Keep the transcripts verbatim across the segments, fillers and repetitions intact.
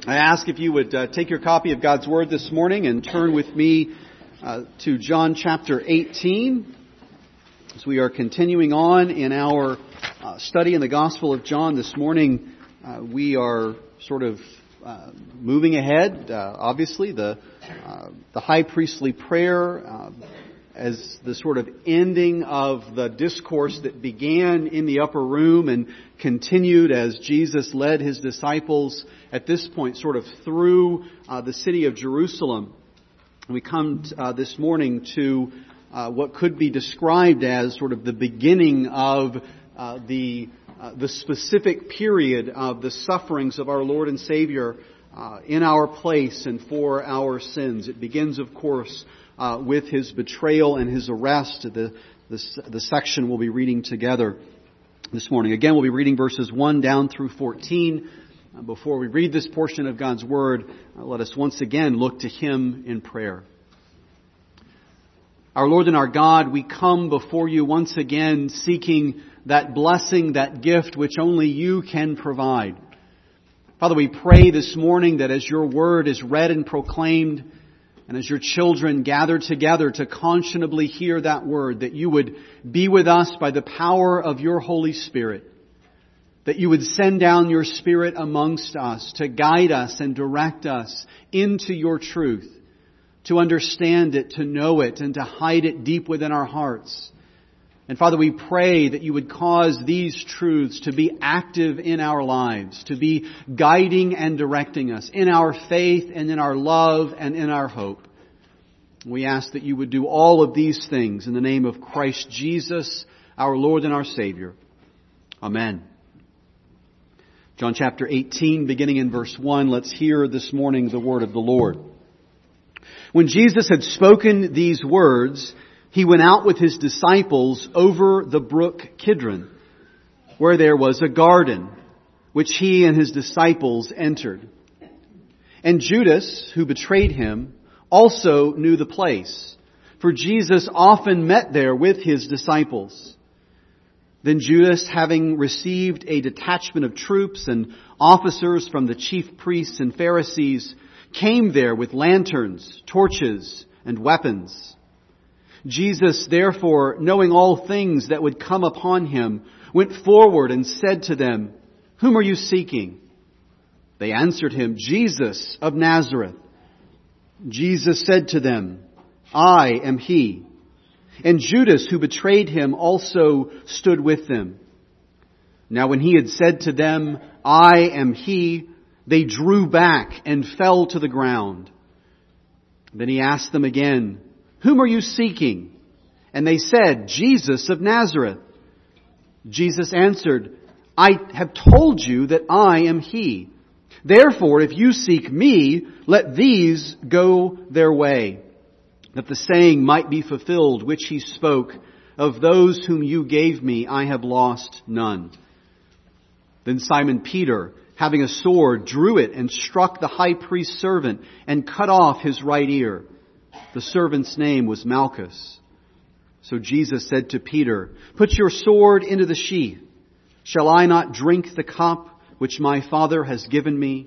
I ask if you would uh, take your copy of God's Word this morning and turn with me uh, to John chapter eighteen. As we are continuing on in our uh, study in the Gospel of John this morning, uh, we are sort of uh, moving ahead. Uh, obviously, the uh, the high priestly prayer uh, as the sort of ending of the discourse that began in the upper room and continued as Jesus led His disciples at this point sort of through uh, the city of Jerusalem. We come uh, this morning to uh, what could be described as sort of the beginning of uh, the uh, the specific period of the sufferings of our Lord and Savior uh, in our place and for our sins. It begins, of course, Uh, with His betrayal and His arrest, the, the, the section we'll be reading together this morning. Again, we'll be reading verses one down through fourteen. Uh, before we read this portion of God's Word, uh, let us once again look to Him in prayer. Our Lord and our God, we come before You once again seeking that blessing, that gift which only You can provide. Father, we pray this morning that as Your Word is read and proclaimed, and as Your children gather together to conscionably hear that Word, that You would be with us by the power of Your Holy Spirit. That You would send down Your Spirit amongst us to guide us and direct us into Your truth. To understand it, to know it, and to hide it deep within our hearts. And Father, we pray that You would cause these truths to be active in our lives, to be guiding and directing us in our faith and in our love and in our hope. We ask that You would do all of these things in the name of Christ Jesus, our Lord and our Savior. Amen. John chapter eighteen, beginning in verse one, let's hear this morning the word of the Lord. When Jesus had spoken these words, He went out with His disciples over the brook Kidron, where there was a garden, which He and His disciples entered. And Judas, who betrayed Him, also knew the place, for Jesus often met there with His disciples. Then Judas, having received a detachment of troops and officers from the chief priests and Pharisees, came there with lanterns, torches, and weapons. Jesus, therefore, knowing all things that would come upon Him, went forward and said to them, "Whom are you seeking?" They answered Him, "Jesus of Nazareth." Jesus said to them, "I am He." And Judas, who betrayed Him, also stood with them. Now when He had said to them, "I am He," they drew back and fell to the ground. Then He asked them again, "Whom are you seeking?" And they said, "Jesus of Nazareth." Jesus answered, "I have told you that I am He. Therefore, if you seek Me, let these go their way, that the saying might be fulfilled which He spoke, of those whom you gave Me, I have lost none." Then Simon Peter, having a sword, drew it and struck the high priest's servant and cut off his right ear. The servant's name was Malchus. So Jesus said to Peter, "Put your sword into the sheath. Shall I not drink the cup which my Father has given Me?"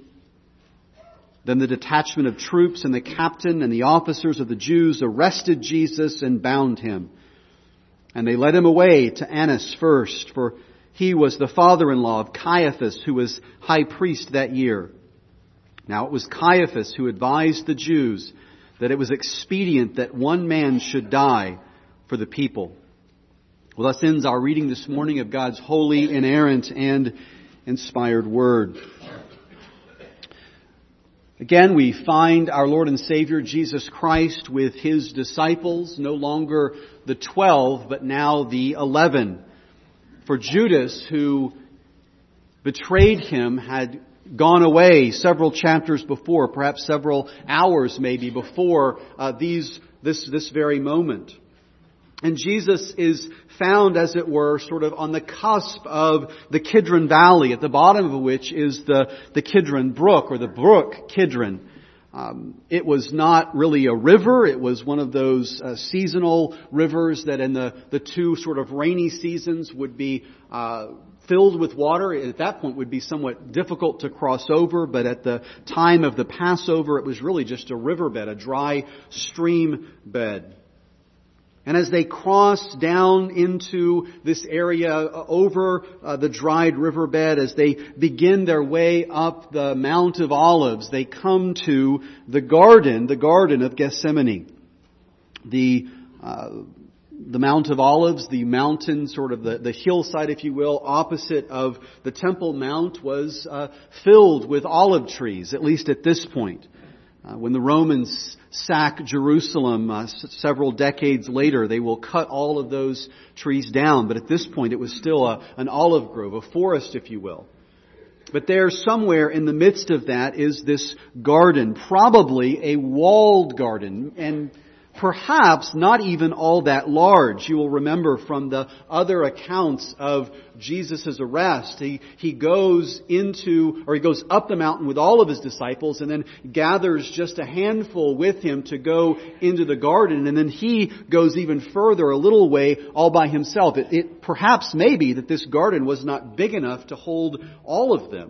Then the detachment of troops and the captain and the officers of the Jews arrested Jesus and bound Him. And they led Him away to Annas first, for he was the father-in-law of Caiaphas, who was high priest that year. Now it was Caiaphas who advised the Jews that it was expedient that one man should die for the people. Well, thus ends our reading this morning of God's holy, inerrant, and inspired Word. Again, we find our Lord and Savior Jesus Christ with His disciples, no longer the twelve, but now the eleven. For Judas, who betrayed Him, had gone away several chapters before, perhaps several hours maybe before uh, these this this very moment. And Jesus is found, as it were, sort of on the cusp of the Kidron Valley, at the bottom of which is the, the Kidron Brook, or the brook Kidron. Um, it was not really a river. It was one of those uh, seasonal rivers that in the, the two sort of rainy seasons would be uh, filled with water. At that point would be somewhat difficult to cross over, but at the time of the Passover, it was really just a riverbed, a dry stream bed. And as they cross down into this area over uh, the dried riverbed, as they begin their way up the Mount of Olives, they come to the garden, the Garden of Gethsemane. The uh, the Mount of Olives, the mountain, sort of the, the hillside, if you will, opposite of the Temple Mount, was uh, filled with olive trees, at least at this point. Uh, when the Romans sack Jerusalem uh, s- several decades later, they will cut all of those trees down. But at this point, it was still a, an olive grove, a forest, if you will. But there, somewhere in the midst of that, is this garden, probably a walled garden, and perhaps not even all that large. You will remember from the other accounts of Jesus' arrest, he, he goes into, or he goes up the mountain with all of his disciples and then gathers just a handful with him to go into the garden, and then he goes even further, a little way, all by himself. It, it perhaps may be that this garden was not big enough to hold all of them.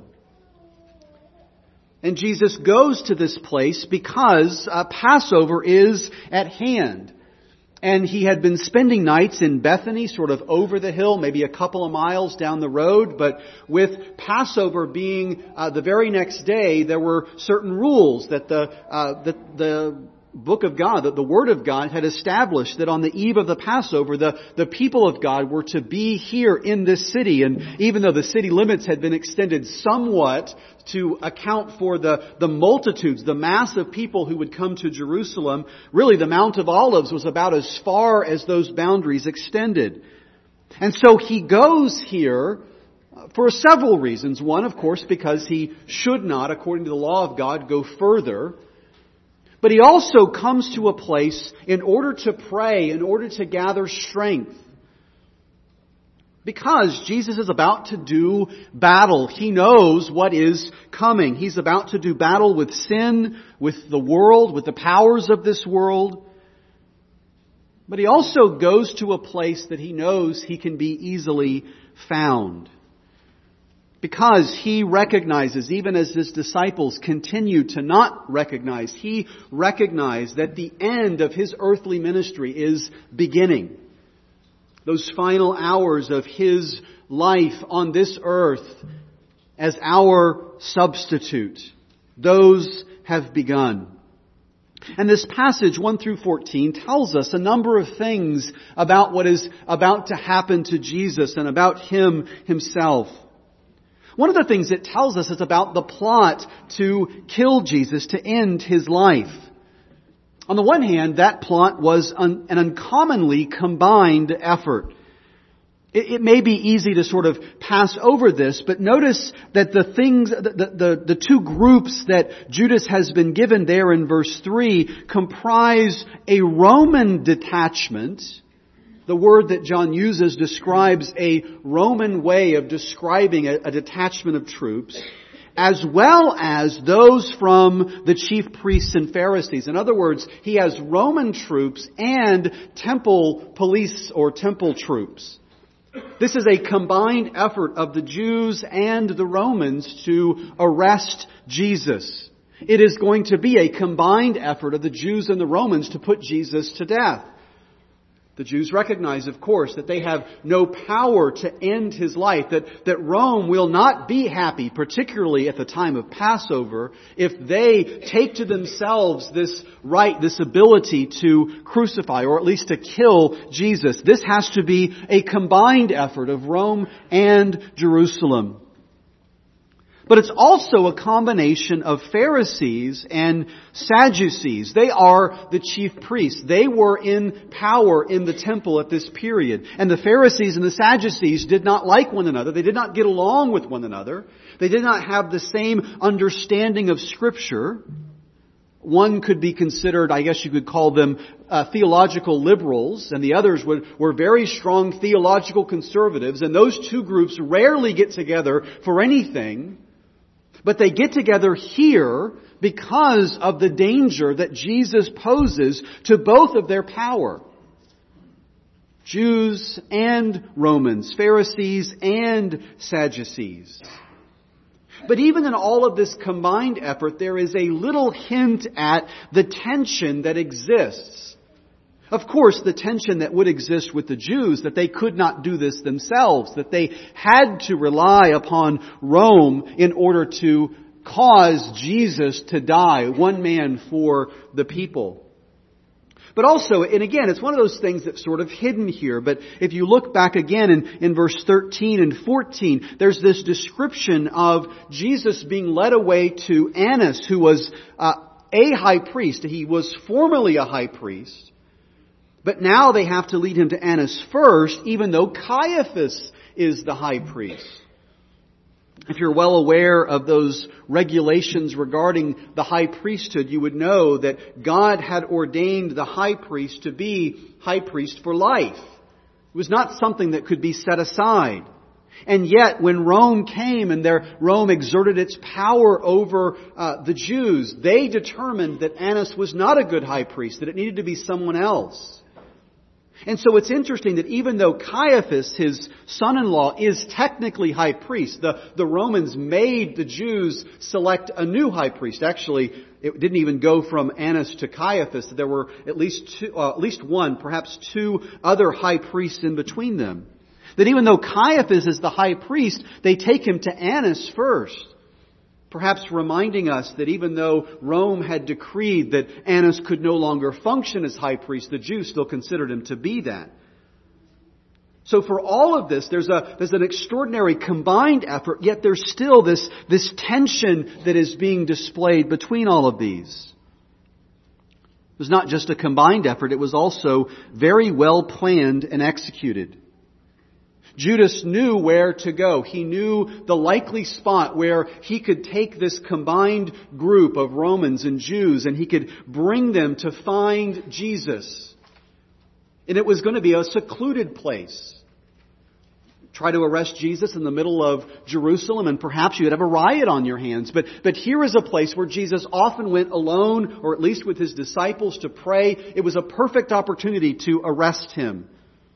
And Jesus goes to this place because uh, Passover is at hand. And he had been spending nights in Bethany, sort of over the hill, maybe a couple of miles down the road. But with Passover being uh, the very next day, there were certain rules that the uh, that the Book of God, that the Word of God had established that on the eve of the Passover, the, the people of God were to be here in this city. And even though the city limits had been extended somewhat to account for the, the multitudes, the mass of people who would come to Jerusalem, really the Mount of Olives was about as far as those boundaries extended. And so he goes here for several reasons. One, of course, because he should not, according to the law of God, go further. But he also comes to a place in order to pray, in order to gather strength. Because Jesus is about to do battle. He knows what is coming. He's about to do battle with sin, with the world, with the powers of this world. But he also goes to a place that he knows he can be easily found. Because he recognizes, even as his disciples continue to not recognize, he recognized that the end of his earthly ministry is beginning. Those final hours of his life on this earth as our substitute, those have begun. And this passage, one through fourteen, tells us a number of things about what is about to happen to Jesus and about Him Himself. One of the things it tells us is about the plot to kill Jesus, to end His life. On the one hand, that plot was an, an uncommonly combined effort. It, it may be easy to sort of pass over this, but notice that the things, the, the, the two groups that Judas has been given there in verse three comprise a Roman detachment. The word that John uses describes a Roman way of describing a, a detachment of troops, as well as those from the chief priests and Pharisees. In other words, he has Roman troops and temple police or temple troops. This is a combined effort of the Jews and the Romans to arrest Jesus. It is going to be a combined effort of the Jews and the Romans to put Jesus to death. The Jews recognize, of course, that they have no power to end His life, that, that Rome will not be happy, particularly at the time of Passover, if they take to themselves this right, this ability to crucify, or at least to kill Jesus. This has to be a combined effort of Rome and Jerusalem. But it's also a combination of Pharisees and Sadducees. They are the chief priests. They were in power in the temple at this period. And the Pharisees and the Sadducees did not like one another. They did not get along with one another. They did not have the same understanding of Scripture. One could be considered, I guess you could call them uh, theological liberals, and the others would, were very strong theological conservatives. And those two groups rarely get together for anything. But they get together here because of the danger that Jesus poses to both of their power. Jews and Romans, Pharisees and Sadducees. But even in all of this combined effort, there is a little hint at the tension that exists. Of course, the tension that would exist with the Jews, that they could not do this themselves, that they had to rely upon Rome in order to cause Jesus to die, one man for the people. But also, and again, it's one of those things that's sort of hidden here, but if you look back again in, in verse thirteen and fourteen, there's this description of Jesus being led away to Annas, who was uh, a high priest. He was formerly a high priest. But now they have to lead him to Annas first, even though Caiaphas is the high priest. If you're well aware of those regulations regarding the high priesthood, you would know that God had ordained the high priest to be high priest for life. It was not something that could be set aside. And yet, when Rome came and their Rome exerted its power over uh, the Jews, they determined that Annas was not a good high priest, that it needed to be someone else. And so it's interesting that even though Caiaphas, his son-in-law, is technically high priest, the, the Romans made the Jews select a new high priest. Actually, it didn't even go from Annas to Caiaphas. There were at least two, uh, at least one, perhaps two other high priests in between them. That even though Caiaphas is the high priest, they take him to Annas first. Perhaps reminding us that even though Rome had decreed that Annas could no longer function as high priest, the Jews still considered him to be that. So for all of this, there's a there's an extraordinary combined effort, yet there's still this, this tension that is being displayed between all of these. It was not just a combined effort, it was also very well planned and executed. Judas knew where to go. He knew the likely spot where he could take this combined group of Romans and Jews and he could bring them to find Jesus. And it was going to be a secluded place. Try to arrest Jesus in the middle of Jerusalem and perhaps you'd have a riot on your hands. But, but here is a place where Jesus often went alone, or at least with his disciples, to pray. It was a perfect opportunity to arrest him.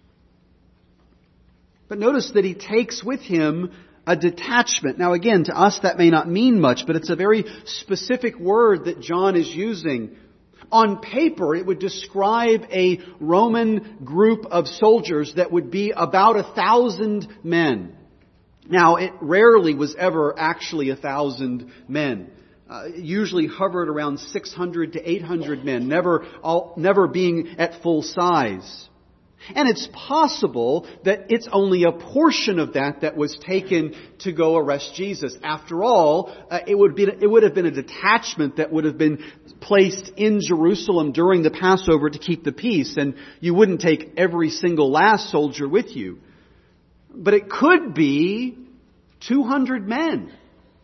But notice that he takes with him a detachment. Now again, to us that may not mean much, but it's a very specific word that John is using. On paper, it would describe a Roman group of soldiers that would be about a thousand men. Now, it rarely was ever actually a thousand men. Uh, it usually hovered around six hundred to eight hundred men, never, all, never being at full size. And it's possible that it's only a portion of that that was taken to go arrest Jesus. After all, uh, it would be, it would have been a detachment that would have been placed in Jerusalem during the Passover to keep the peace, and you wouldn't take every single last soldier with you. But it could be two hundred men.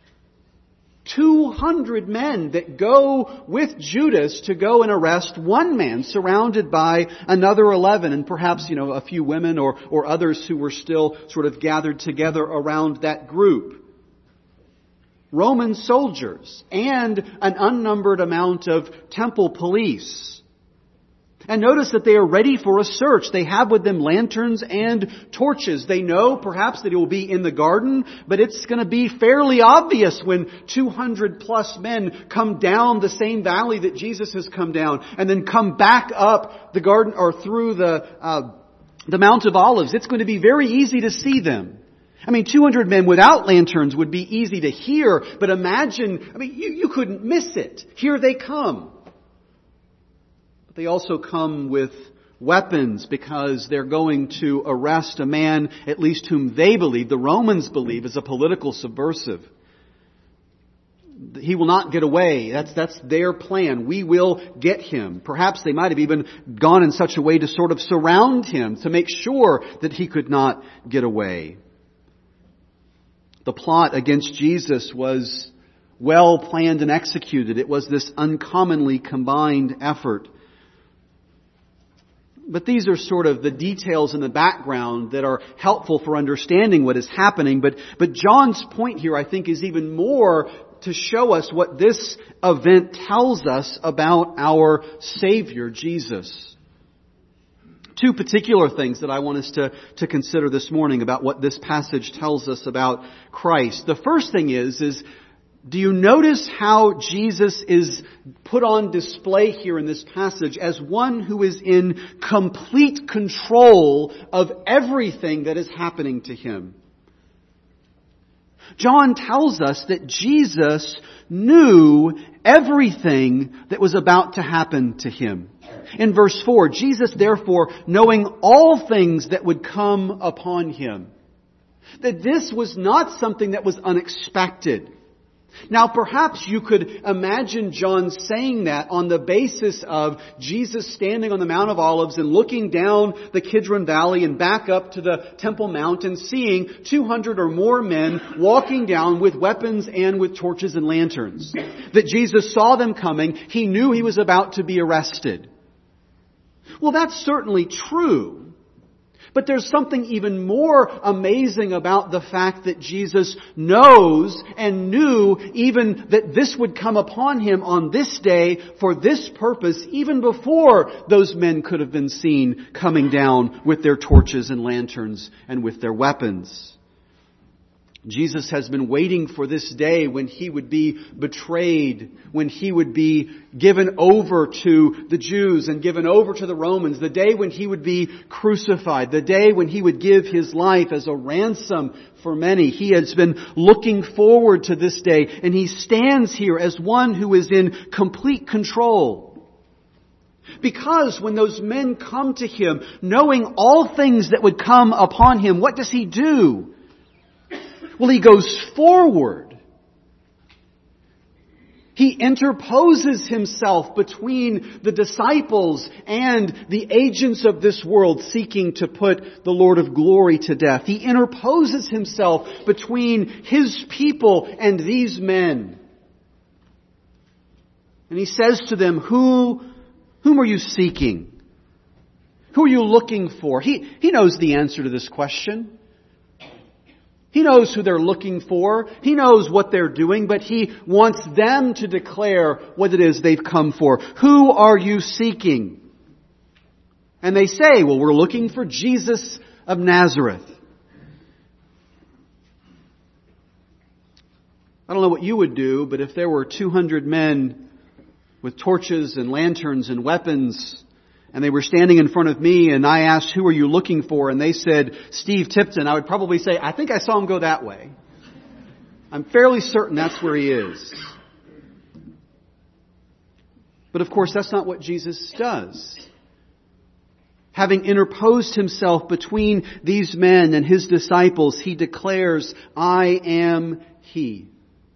two hundred men that go with Judas to go and arrest one man, surrounded by another eleven, and perhaps, you know, a few women or, or others who were still sort of gathered together around that group. Roman soldiers and an unnumbered amount of temple police. And notice that they are ready for a search. They have with them lanterns and torches. They know perhaps that it will be in the garden, but it's going to be fairly obvious when two hundred plus men come down the same valley that Jesus has come down and then come back up the garden or through the, uh, the Mount of Olives. It's going to be very easy to see them. I mean, two hundred men without lanterns would be easy to hear, but imagine, I mean, you, you couldn't miss it. Here they come. They also come with weapons because they're going to arrest a man, at least whom they believe, the Romans believe, is a political subversive. He will not get away. That's, that's their plan. We will get him. Perhaps they might have even gone in such a way to sort of surround him to make sure that he could not get away. The plot against Jesus was well planned and executed. It was this uncommonly combined effort. But these are sort of the details in the background that are helpful for understanding what is happening. But, but John's point here, I think, is even more to show us what this event tells us about our Savior, Jesus. two particular things that I want us to, to consider this morning about what this passage tells us about Christ. The first thing is, is do you notice how Jesus is put on display here in this passage as one who is in complete control of everything that is happening to him? John tells us that Jesus knew everything that was about to happen to him. In verse four, Jesus therefore, knowing all things that would come upon him. That this was not something that was unexpected. Now perhaps you could imagine John saying that on the basis of Jesus standing on the Mount of Olives and looking down the Kidron Valley and back up to the Temple Mount and seeing two hundred or more men walking down with weapons and with torches and lanterns. That Jesus saw them coming. He knew he was about to be arrested. Well, that's certainly true. But there's something even more amazing about the fact that Jesus knows and knew even that this would come upon him on this day for this purpose, even before those men could have been seen coming down with their torches and lanterns and with their weapons. Jesus has been waiting for this day when he would be betrayed, when he would be given over to the Jews and given over to the Romans, the day when he would be crucified, the day when he would give his life as a ransom for many. He has been looking forward to this day, and he stands here as one who is in complete control. Because when those men come to him, knowing all things that would come upon him, what does he do? Well, he goes forward. He interposes himself between the disciples and the agents of this world seeking to put the Lord of glory to death. He interposes himself between his people and these men. And he says to them, Who, whom are you seeking? Who are you looking for? He, he knows the answer to this question. He knows who they're looking for. He knows what they're doing, but he wants them to declare what it is they've come for. Who are you seeking? And they say, well, we're looking for Jesus of Nazareth. I don't know what you would do, but if there were two hundred men with torches and lanterns and weapons, and they were standing in front of me, and I asked, who are you looking for? And they said, Steve Tipton. I would probably say, I think I saw him go that way. I'm fairly certain that's where he is. But of course, that's not what Jesus does. Having interposed himself between these men and his disciples, he declares, I am he.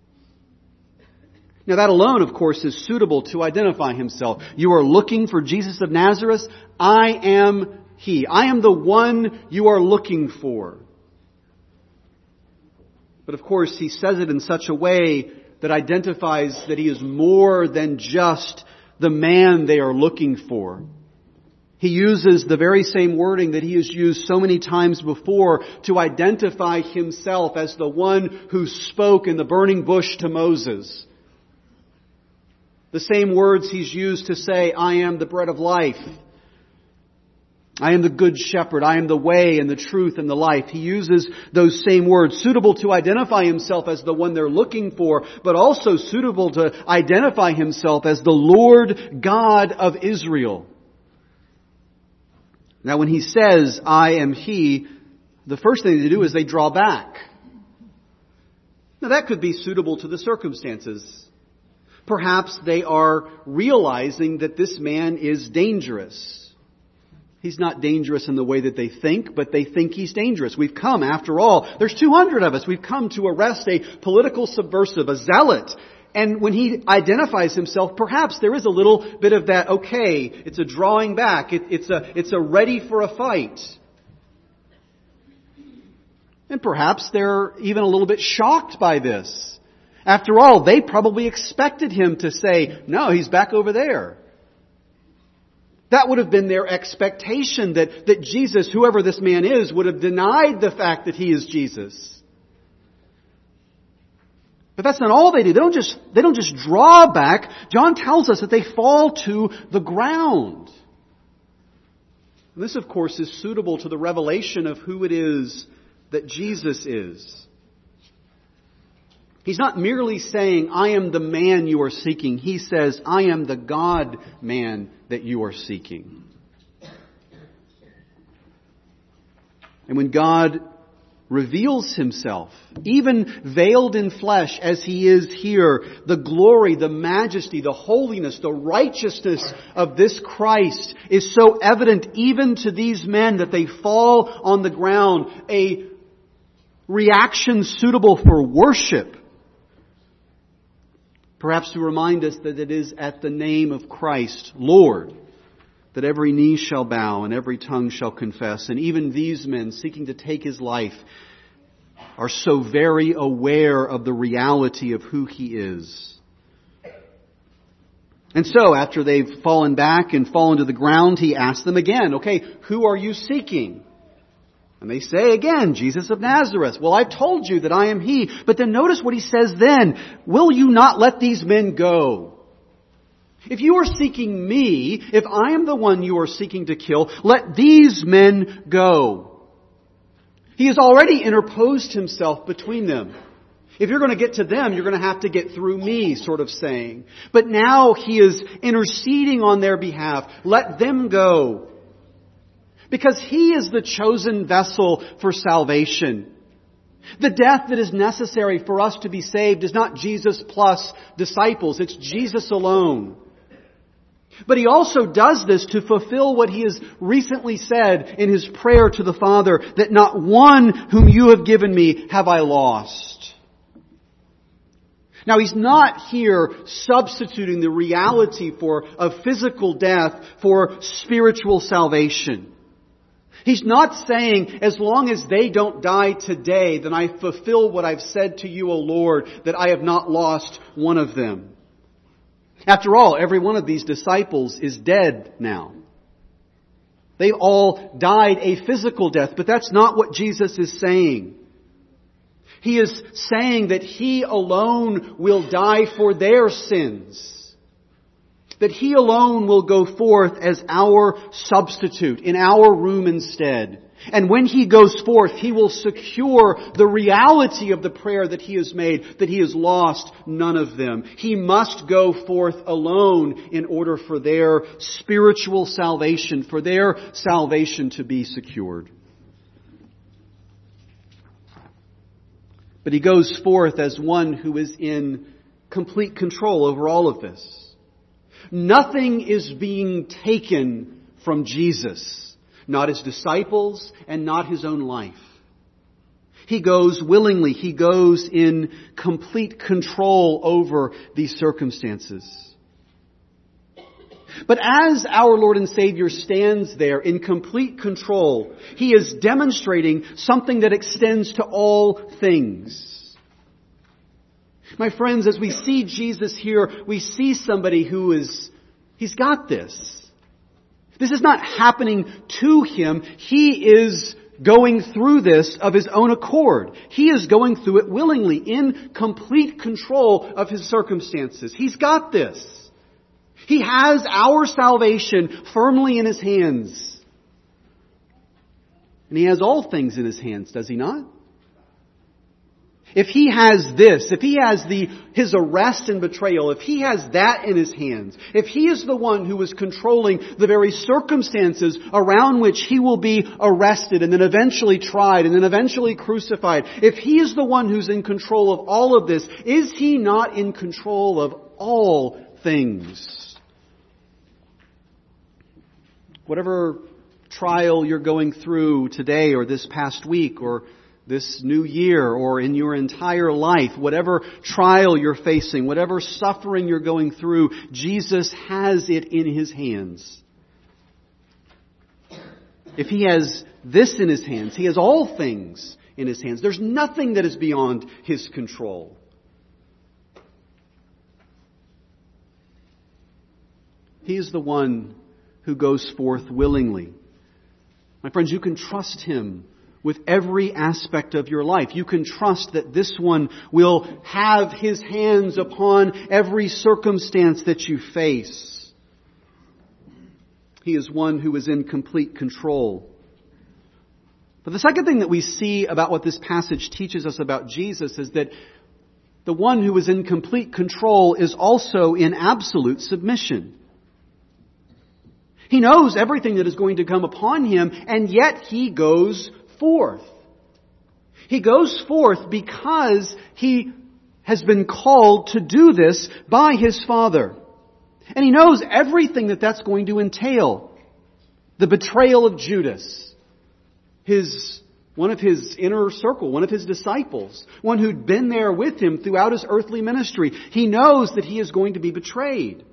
Now that alone, of course, is suitable to identify himself. You are looking for Jesus of Nazareth. I am he. I am the one you are looking for. But of course, he says it in such a way that identifies that he is more than just the man they are looking for. He uses the very same wording that he has used so many times before to identify himself as the one who spoke in the burning bush to Moses. The same words he's used to say, I am the bread of life. I am the good shepherd. I am the way and the truth and the life. He uses those same words, suitable to identify himself as the one they're looking for, but also suitable to identify himself as the Lord God of Israel. Now when he says, I am he, the first thing they do is they draw back. Now that could be suitable to the circumstances. Perhaps they are realizing that this man is dangerous. He's not dangerous in the way that they think, but they think he's dangerous. We've come, after all, there's two hundred of us. We've come to arrest a political subversive, a zealot. And when he identifies himself, perhaps there is a little bit of that, okay, it's a drawing back. It, it's a, it's a ready for a fight. And perhaps they're even a little bit shocked by this. After all, they probably expected him to say, no, he's back over there. That would have been their expectation, that, that Jesus, whoever this man is, would have denied the fact that he is Jesus. But that's not all they do. They don't just, they don't just draw back. John tells us that they fall to the ground. And this, of course, is suitable to the revelation of who it is that Jesus is. He's not merely saying, I am the man you are seeking. He says, I am the God-man that you are seeking. And when God reveals Himself, even veiled in flesh as He is here, the glory, the majesty, the holiness, the righteousness of this Christ is so evident even to these men that they fall on the ground, a reaction suitable for worship. Perhaps to remind us that it is at the name of Christ, Lord, that every knee shall bow and every tongue shall confess. And even these men seeking to take His life are so very aware of the reality of who He is. And so, after they've fallen back and fallen to the ground, He asks them again, okay, who are you seeking? And they say again, Jesus of Nazareth. Well, I've told you that I am He. But then notice what He says then. Will you not let these men go? If you are seeking Me, if I am the one you are seeking to kill, let these men go. He has already interposed Himself between them. If you're going to get to them, you're going to have to get through Me, sort of saying. But now He is interceding on their behalf. Let them go. Because He is the chosen vessel for salvation. The death that is necessary for us to be saved is not Jesus plus disciples. It's Jesus alone. But He also does this to fulfill what He has recently said in His prayer to the Father, that not one whom you have given Me have I lost. Now, He's not here substituting the reality for of physical death for spiritual salvation. He's not saying, as long as they don't die today, then I fulfill what I've said to you, O Lord, that I have not lost one of them. After all, every one of these disciples is dead now. They all died a physical death, but that's not what Jesus is saying. He is saying that He alone will die for their sins. That He alone will go forth as our substitute, in our room instead. And when He goes forth, He will secure the reality of the prayer that He has made, that He has lost none of them. He must go forth alone in order for their spiritual salvation, for their salvation to be secured. But He goes forth as one who is in complete control over all of this. Nothing is being taken from Jesus. Not His disciples and not His own life. He goes willingly. He goes in complete control over these circumstances. But as our Lord and Savior stands there in complete control, He is demonstrating something that extends to all things. My friends, as we see Jesus here, we see somebody who is, He's got this. This is not happening to Him. He is going through this of His own accord. He is going through it willingly, in complete control of His circumstances. He's got this. He has our salvation firmly in His hands. And He has all things in His hands, does He not? If He has this, if He has the His arrest and betrayal, if He has that in His hands, if He is the one who is controlling the very circumstances around which He will be arrested and then eventually tried and then eventually crucified, if He is the one who's in control of all of this, is He not in control of all things? Whatever trial you're going through today or this past week or this new year or in your entire life, whatever trial you're facing, whatever suffering you're going through, Jesus has it in His hands. If He has this in His hands, He has all things in His hands. There's nothing that is beyond His control. He is the one who goes forth willingly. My friends, you can trust Him with every aspect of your life. You can trust that this one will have His hands upon every circumstance that you face. He is one who is in complete control. But the second thing that we see about what this passage teaches us about Jesus is that the one who is in complete control is also in absolute submission. He knows everything that is going to come upon him, and yet he goes forth. He goes forth because he has been called to do this by his Father. And he knows everything that that's going to entail. The betrayal of Judas. His, one of his inner circle, one of his disciples, one who'd been there with him throughout his earthly ministry. He knows that he is going to be betrayed.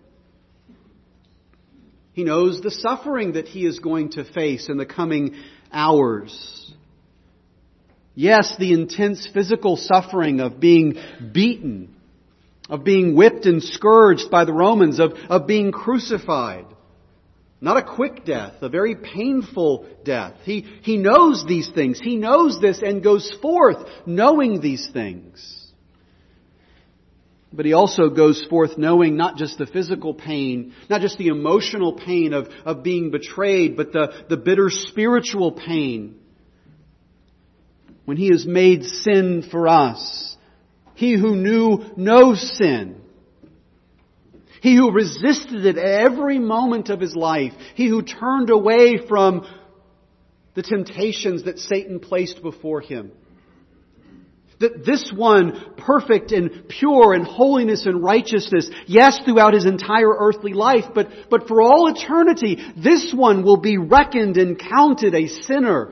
He knows the suffering that he is going to face in the coming hours. Yes, the intense physical suffering of being beaten, of being whipped and scourged by the Romans, of, of being crucified. Not a quick death, a very painful death. He, he knows these things. He knows this and goes forth knowing these things. But he also goes forth knowing not just the physical pain, not just the emotional pain of, of being betrayed, but the, the bitter spiritual pain. When he has made sin for us, he who knew no sin, he who resisted it every moment of his life. He who turned away from the temptations that Satan placed before him. That this one, perfect and pure in holiness and righteousness, yes, throughout his entire earthly life, but, but for all eternity, this one will be reckoned and counted a sinner.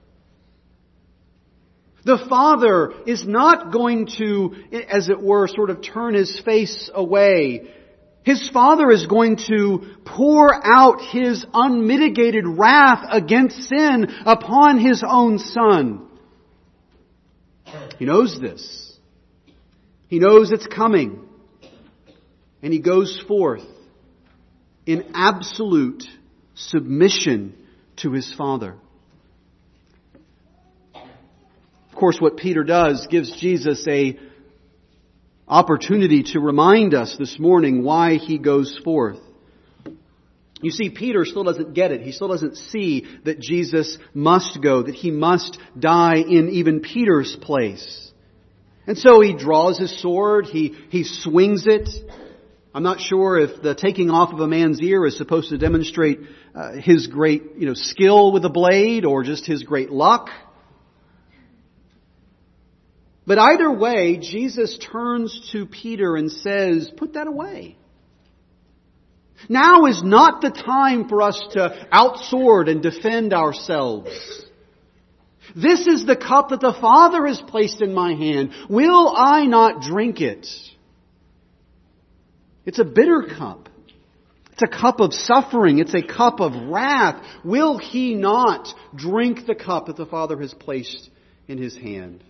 The Father is not going to, as it were, sort of turn his face away. His Father is going to pour out His unmitigated wrath against sin upon His own Son. He knows this. He knows it's coming. And He goes forth in absolute submission to His Father. Of course, what Peter does gives Jesus a opportunity to remind us this morning why He goes forth. You see, Peter still doesn't get it. He still doesn't see that Jesus must go, that He must die in even Peter's place. And so he draws his sword, he, he swings it. I'm not sure if the taking off of a man's ear is supposed to demonstrate uh, his great, you know, skill with a blade or just his great luck. But either way, Jesus turns to Peter and says, put that away. Now is not the time for us to outsword and defend ourselves. This is the cup that the Father has placed in my hand. Will I not drink it? It's a bitter cup. It's a cup of suffering. It's a cup of wrath. Will He not drink the cup that the Father has placed in His hand?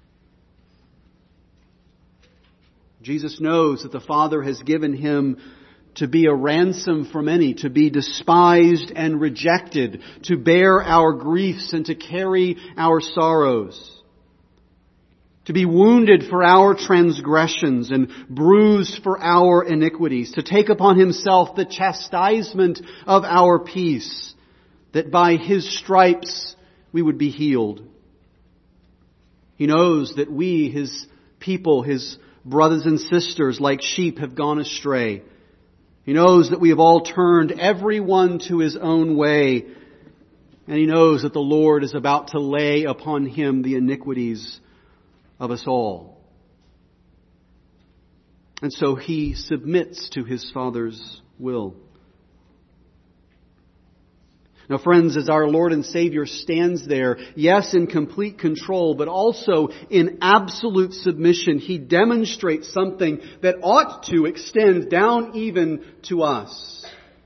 Jesus knows that the Father has given Him to be a ransom for many, to be despised and rejected, to bear our griefs and to carry our sorrows, to be wounded for our transgressions and bruised for our iniquities, to take upon Himself the chastisement of our peace, that by His stripes we would be healed. He knows that we, His people, His brothers and sisters, like sheep, have gone astray. He knows that we have all turned everyone to his own way. And He knows that the Lord is about to lay upon Him the iniquities of us all. And so He submits to His Father's will. Now, friends, as our Lord and Savior stands there, yes, in complete control, but also in absolute submission, He demonstrates something that ought to extend down even to us.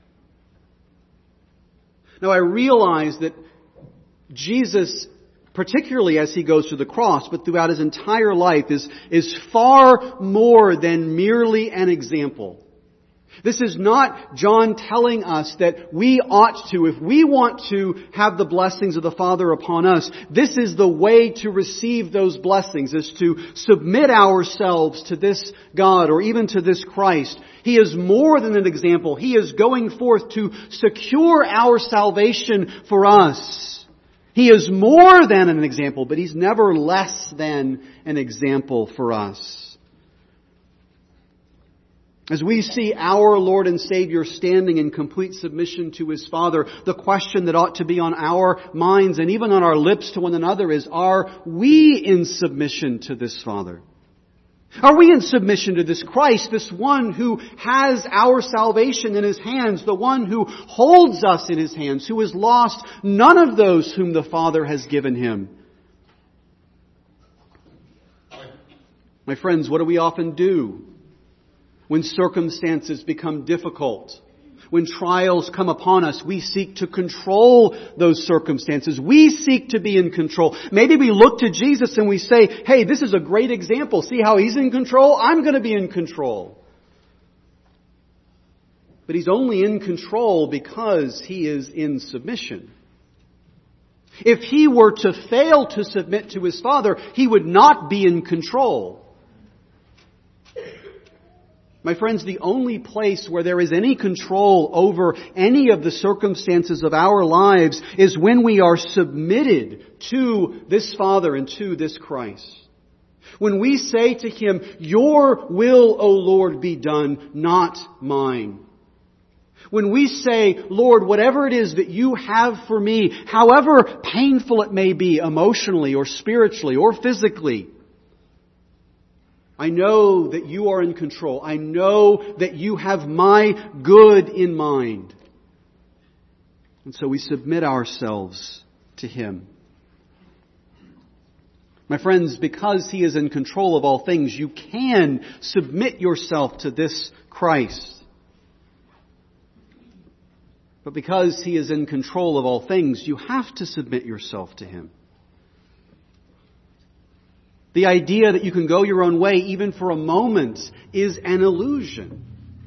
Now, I realize that Jesus, particularly as He goes to the cross, but throughout His entire life, is, is far more than merely an example. This is not John telling us that we ought to, if we want to have the blessings of the Father upon us, this is the way to receive those blessings, is to submit ourselves to this God or even to this Christ. He is more than an example. He is going forth to secure our salvation for us. He is more than an example, but He's never less than an example for us. As we see our Lord and Savior standing in complete submission to His Father, the question that ought to be on our minds and even on our lips to one another is, are we in submission to this Father? Are we in submission to this Christ, this one who has our salvation in His hands, the one who holds us in His hands, who has lost none of those whom the Father has given Him? My friends, what do we often do when circumstances become difficult? When trials come upon us, we seek to control those circumstances. We seek to be in control. Maybe we look to Jesus and we say, hey, this is a great example. See how He's in control? I'm going to be in control. But He's only in control because He is in submission. If He were to fail to submit to His Father, He would not be in control. My friends, the only place where there is any control over any of the circumstances of our lives is when we are submitted to this Father and to this Christ. When we say to Him, Your will, O Lord, be done, not mine. When we say, Lord, whatever it is that You have for me, however painful it may be emotionally or spiritually or physically, I know that You are in control. I know that You have my good in mind. And so we submit ourselves to Him. My friends, because He is in control of all things, you can submit yourself to this Christ. But because He is in control of all things, you have to submit yourself to Him. The idea that you can go your own way even for a moment is an illusion.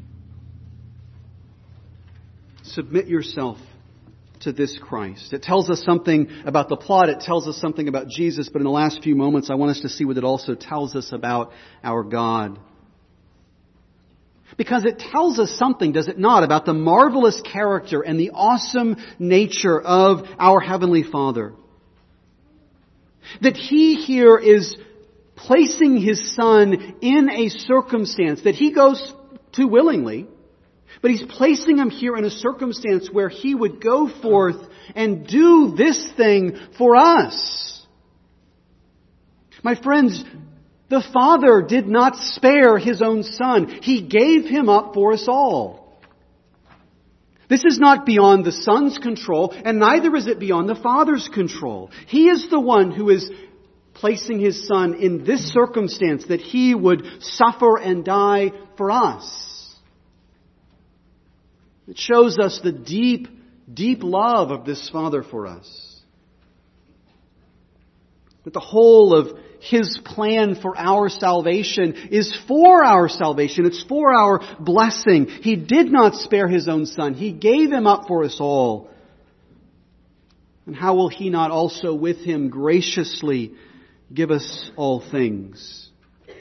Submit yourself to this Christ. It tells us something about the plot. It tells us something about Jesus. But in the last few moments, I want us to see what it also tells us about our God. Because it tells us something, does it not, about the marvelous character and the awesome nature of our Heavenly Father. That He here is placing His Son in a circumstance that He goes to willingly, but He's placing Him here in a circumstance where He would go forth and do this thing for us. My friends, the Father did not spare His own Son. He gave Him up for us all. This is not beyond the Son's control, and neither is it beyond the Father's control. He is the one who is placing His Son in this circumstance that He would suffer and die for us. It shows us the deep, deep love of this Father for us. That the whole of His plan for our salvation is for our salvation. It's for our blessing. He did not spare His own Son. He gave Him up for us all. And how will He not also with Him graciously give us all things?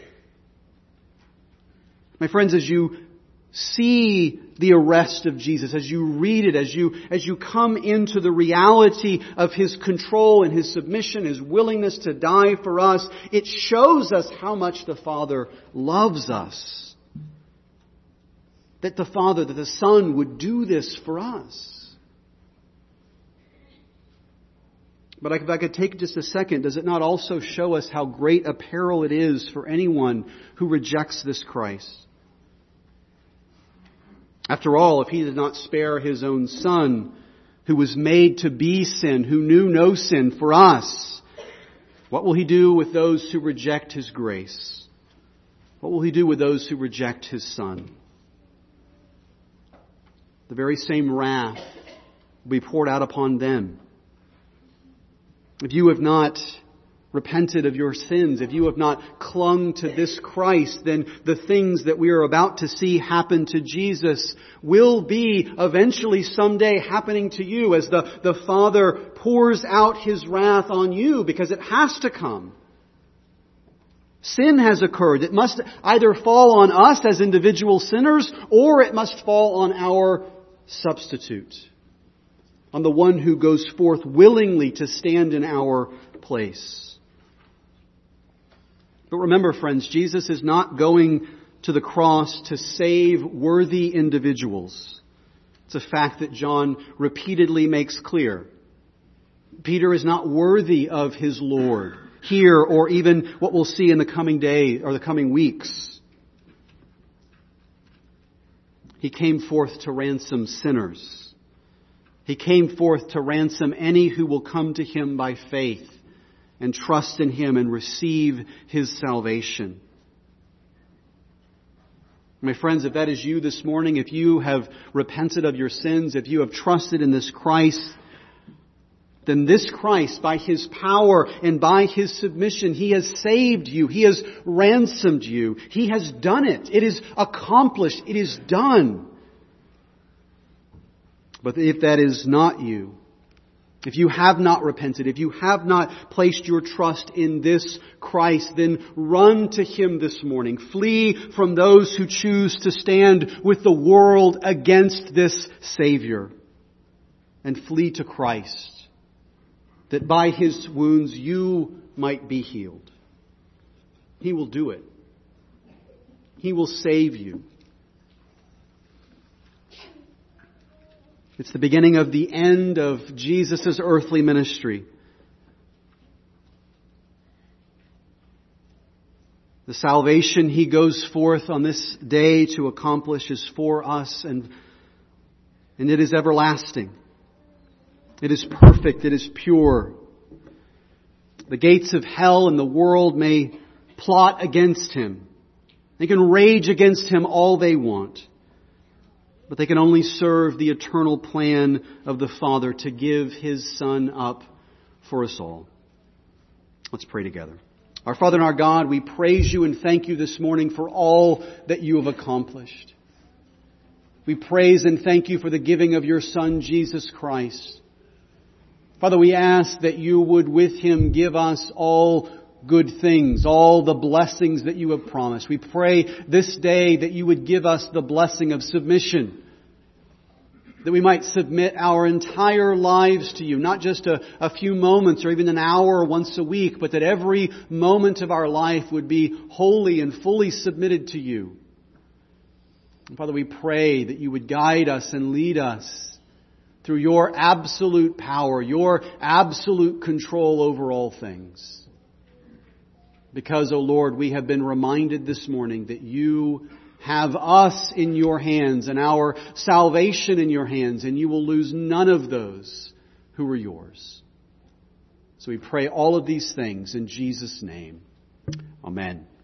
My friends, as you see the arrest of Jesus, as you read it, as you, as you come into the reality of His control and His submission, His willingness to die for us, it shows us how much the Father loves us. That the Father, that the Son would do this for us. But if I could take just a second, does it not also show us how great a peril it is for anyone who rejects this Christ? After all, if He did not spare His own Son, who was made to be sin, who knew no sin for us, what will He do with those who reject His grace? What will He do with those who reject His Son? The very same wrath will be poured out upon them. If you have not repented of your sins, if you have not clung to this Christ, then the things that we are about to see happen to Jesus will be eventually someday happening to you as the, the Father pours out His wrath on you, because it has to come. Sin has occurred. It must either fall on us as individual sinners, or it must fall on our substitute, on the one who goes forth willingly to stand in our place. But remember, friends, Jesus is not going to the cross to save worthy individuals. It's a fact that John repeatedly makes clear. Peter is not worthy of his Lord here, or even what we'll see in the coming day or the coming weeks. He came forth to ransom sinners. He came forth to ransom any who will come to Him by faith and trust in Him and receive His salvation. My friends, if that is you this morning, if you have repented of your sins, if you have trusted in this Christ, then this Christ, by His power and by His submission, He has saved you. He has ransomed you. He has done it. It is accomplished. It is done. But if that is not you, if you have not repented, if you have not placed your trust in this Christ, then run to Him this morning. Flee from those who choose to stand with the world against this Savior. And flee to Christ, that by His wounds you might be healed. He will do it. He will save you. It's the beginning of the end of Jesus' earthly ministry. The salvation He goes forth on this day to accomplish is for us, and, and it is everlasting. It is perfect. It is pure. The gates of hell and the world may plot against Him. They can rage against Him all they want. But they can only serve the eternal plan of the Father to give His Son up for us all. Let's pray together. Our Father and our God, we praise You and thank You this morning for all that You have accomplished. We praise and thank You for the giving of Your Son, Jesus Christ. Father, we ask that You would with Him give us all good things, all the blessings that You have promised. We pray this day that You would give us the blessing of submission, that we might submit our entire lives to You, not just a, a few moments or even an hour once a week, but that every moment of our life would be wholly and fully submitted to You. And Father, we pray that You would guide us and lead us through Your absolute power, Your absolute control over all things. Because, O Lord, we have been reminded this morning that You have us in Your hands and our salvation in Your hands, and You will lose none of those who are Yours. So we pray all of these things in Jesus' name. Amen.